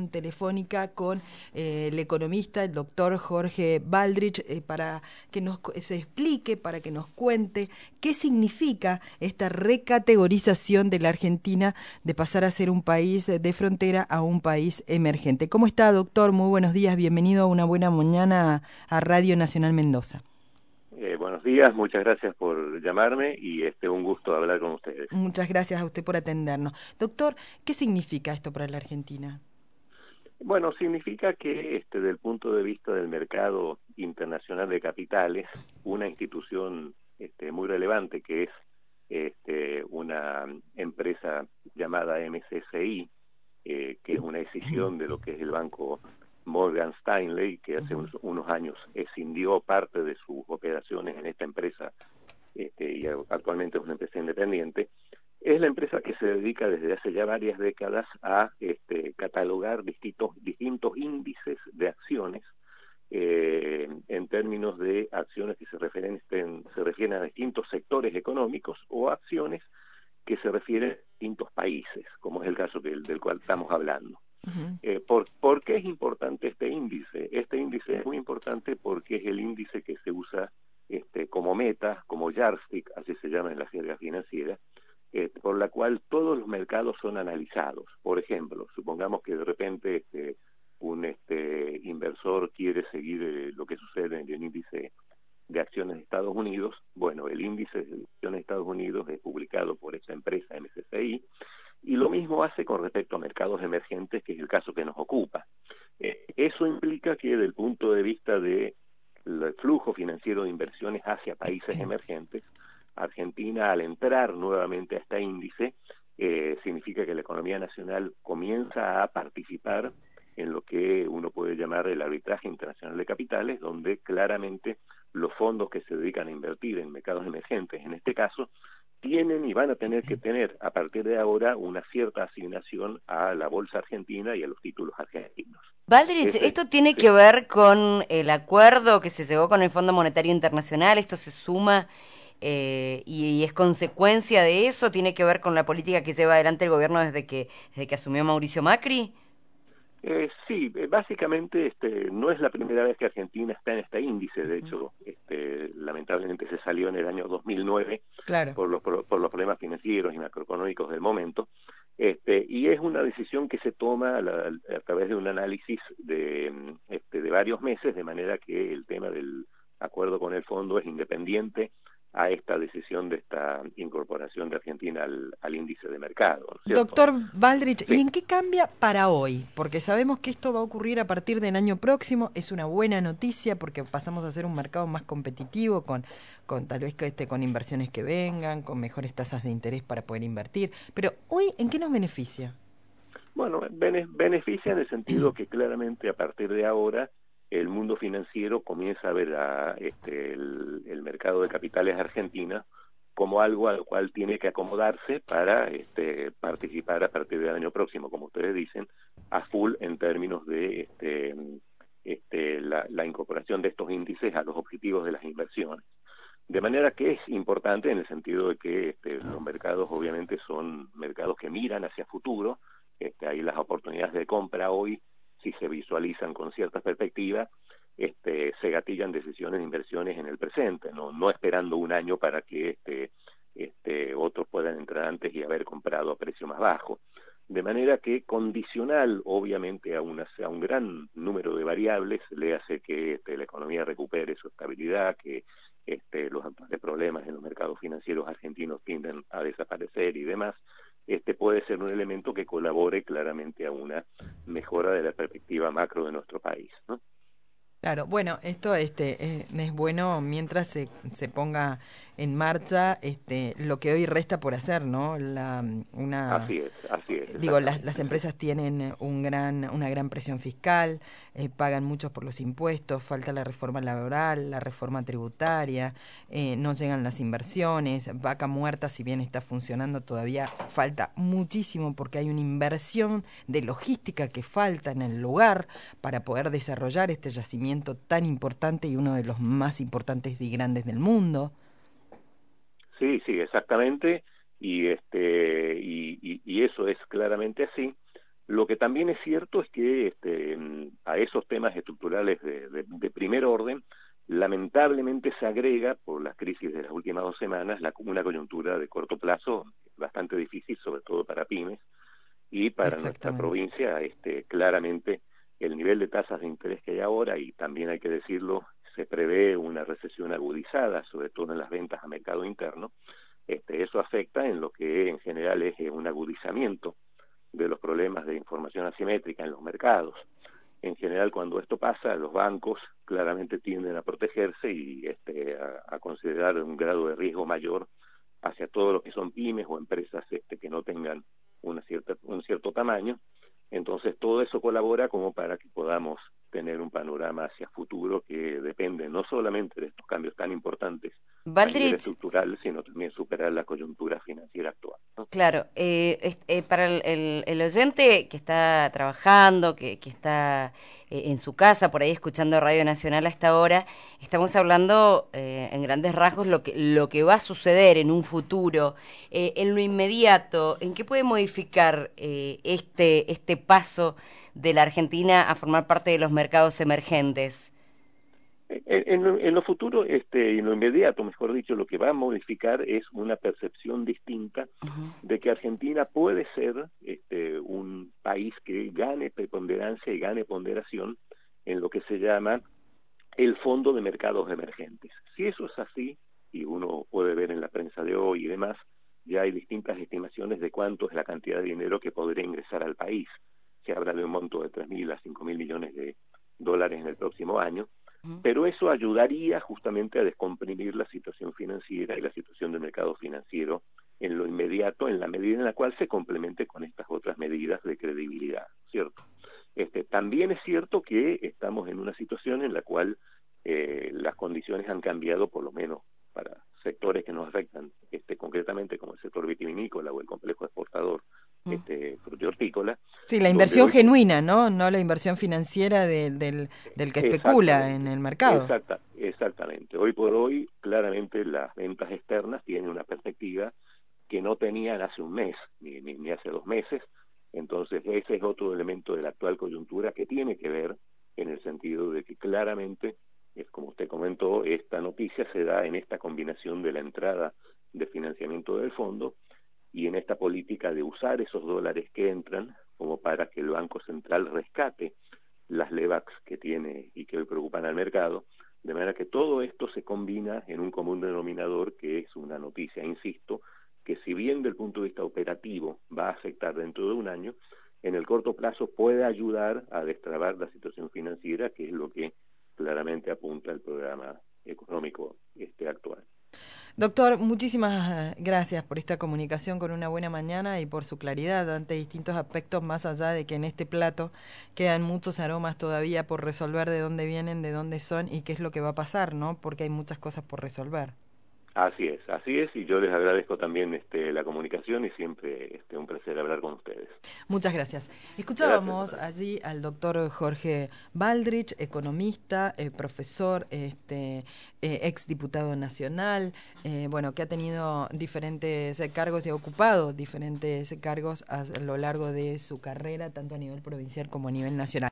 telefónica con el economista, el doctor Jorge Baldrich, para que se explique, para que nos cuente qué significa esta recategorización de la Argentina de pasar a ser un país de frontera a un país emergente. ¿Cómo está, doctor? Muy buenos días, bienvenido a Una Buena Mañana a Radio Nacional Mendoza. Buenos días, muchas gracias por llamarme y un gusto hablar con ustedes. Muchas gracias a usted por atendernos. Doctor, ¿qué significa esto para la Argentina? Bueno, significa que desde el punto de vista del mercado internacional de capitales, una institución muy relevante que es una empresa llamada MSCI, que es una decisión de lo que es el banco Morgan Stanley, que hace unos años escindió parte de sus operaciones en esta empresa y actualmente es una empresa independiente. Es la empresa que se dedica desde hace ya varias décadas a catalogar distintos índices de acciones en términos de acciones que se refieren a distintos sectores económicos o acciones que se refieren a distintos países, como es el caso del cual estamos hablando. ¿Por qué es importante este índice? Este índice es muy importante porque es el índice que se usa como meta, como yardstick, así se llama en la jerga financiera, por la cual todos los mercados son analizados. Por ejemplo, supongamos que de repente un inversor quiere seguir lo que sucede en el índice de acciones de Estados Unidos. Bueno, el índice de acciones de Estados Unidos es publicado por esa empresa MSCI, y lo mismo hace con respecto a mercados emergentes, que es el caso que nos ocupa. Eso implica que desde el punto de vista del flujo financiero de inversiones hacia países emergentes, Argentina, al entrar nuevamente a este índice, significa que la economía nacional comienza a participar en lo que uno puede llamar el arbitraje internacional de capitales, donde claramente los fondos que se dedican a invertir en mercados emergentes, en este caso, tienen y van a tener que tener a partir de ahora una cierta asignación a la bolsa argentina y a los títulos argentinos. Baldrich, ¿esto tiene que ver con el acuerdo que se llegó con el Fondo Monetario Internacional? ¿Esto se suma y es consecuencia de eso? ¿Tiene que ver con la política que lleva adelante el gobierno desde que asumió Mauricio Macri? Sí, básicamente no es la primera vez que Argentina está en este índice. De hecho, lamentablemente se salió en el año 2009 Claro. por los problemas financieros y macroeconómicos del momento, y es una decisión que se toma a través de un análisis de varios meses, de manera que el tema del acuerdo con el fondo es independiente a esta decisión de esta incorporación de Argentina al índice de mercado, ¿no es cierto? Doctor Baldrich, Sí. ¿y en qué cambia para hoy? Porque sabemos que esto va a ocurrir a partir del año próximo, es una buena noticia porque pasamos a ser un mercado más competitivo, con tal vez con inversiones que vengan, con mejores tasas de interés para poder invertir. Pero hoy, ¿en qué nos beneficia? Bueno, beneficia en el sentido que claramente a partir de ahora el mundo financiero comienza a ver el mercado de capitales argentina como algo al cual tiene que acomodarse para participar a partir del año próximo, como ustedes dicen, a full en términos de la incorporación de estos índices a los objetivos de las inversiones. De manera que es importante en el sentido de que los mercados obviamente son mercados que miran hacia futuro. Ahí las oportunidades de compra hoy, si se visualizan con cierta perspectiva, se gatillan decisiones de inversiones en el presente, no esperando un año para que otros puedan entrar antes y haber comprado a precio más bajo. De manera que condicional, obviamente, a un gran número de variables, le hace que la economía recupere su estabilidad, que los actuales problemas en los mercados financieros argentinos tienden a desaparecer y demás. Puede ser un elemento que colabore claramente a una mejora de la perspectiva macro de nuestro país, ¿no? Claro, bueno, esto es bueno mientras se ponga en marcha lo que hoy resta por hacer, ¿no? Así es, Digo, las exactamente, sí. empresas tienen una gran presión fiscal, pagan mucho por los impuestos, falta la reforma laboral, la reforma tributaria, no llegan las inversiones, Vaca Muerta, si bien está funcionando todavía, falta muchísimo porque hay una inversión de logística que falta en el lugar para poder desarrollar este yacimiento tan importante y uno de los más importantes y grandes del mundo. Sí, exactamente, y eso es claramente así. Lo que también es cierto es que a esos temas estructurales de primer orden, lamentablemente se agrega, por las crisis de las últimas 2 semanas, una coyuntura de corto plazo bastante difícil, sobre todo para pymes, y para nuestra provincia, claramente el nivel de tasas de interés que hay ahora, y también hay que decirlo, se prevé una recesión agudizada, sobre todo en las ventas a mercado interno. Eso afecta en lo que en general es un agudizamiento de los problemas de información asimétrica en los mercados. En general, cuando esto pasa, los bancos claramente tienden a protegerse y a considerar un grado de riesgo mayor hacia todo lo que son pymes o empresas que no tengan un cierto tamaño. Entonces, todo eso colabora como para que podamos tener un panorama hacia futuro que depende no solamente de estos cambios tan importantes a nivel estructural, sino también superar la coyuntura financiera actual, ¿no? Claro, para el oyente que está trabajando, que está en su casa, por ahí escuchando Radio Nacional a esta hora, estamos hablando en grandes rasgos lo que va a suceder en un futuro, en lo inmediato. ¿En qué puede modificar este paso de la Argentina a formar parte de los mercados emergentes? En lo futuro, en lo inmediato, mejor dicho, lo que va a modificar es una percepción distinta de que Argentina puede ser un país que gane preponderancia y gane ponderación en lo que se llama el Fondo de Mercados Emergentes. Si eso es así, y uno puede ver en la prensa de hoy y demás, ya hay distintas estimaciones de cuánto es la cantidad de dinero que podría ingresar al país. Se habla de un monto de 3.000 a 5.000 millones de dólares en el próximo año, pero eso ayudaría justamente a descomprimir la situación financiera y la situación del mercado financiero en lo inmediato, en la medida en la cual se complemente con estas otras medidas de credibilidad, ¿cierto? También es cierto que estamos en una situación en la cual las condiciones han cambiado, por lo menos para sectores que nos afectan concretamente, como el sector vitivinícola o el complejo exportador frutihortícola. Sí, la inversión genuina, ¿no? No la inversión financiera del que especula en el mercado. Exactamente. Hoy por hoy, claramente las ventas externas tienen una perspectiva que no tenían hace un mes, ni hace 2 meses. Entonces, ese es otro elemento de la actual coyuntura que tiene que ver en el sentido de que claramente, es como usted comentó, esta noticia se da en esta combinación de la entrada de financiamiento del fondo y en esta política de usar esos dólares que entran como para que el Banco Central rescate las LEVAX que tiene y que hoy preocupan al mercado, de manera que todo esto se combina en un común denominador que es una noticia, insisto, que si bien del punto de vista operativo va a afectar dentro de un año, en el corto plazo puede ayudar a destrabar la situación financiera, que es lo que claramente apunta el programa económico actual. Doctor, muchísimas gracias por esta comunicación con Una Buena Mañana y por su claridad ante distintos aspectos, más allá de que en este plato quedan muchos aromas todavía por resolver, de dónde vienen, de dónde son y qué es lo que va a pasar, ¿no? Porque hay muchas cosas por resolver. Así es, y yo les agradezco también la comunicación y siempre un placer hablar con ustedes. Muchas gracias. Escuchábamos allí al doctor Jorge Baldrich, economista, profesor, exdiputado nacional, bueno, que ha tenido diferentes cargos y ha ocupado diferentes cargos a lo largo de su carrera, tanto a nivel provincial como a nivel nacional.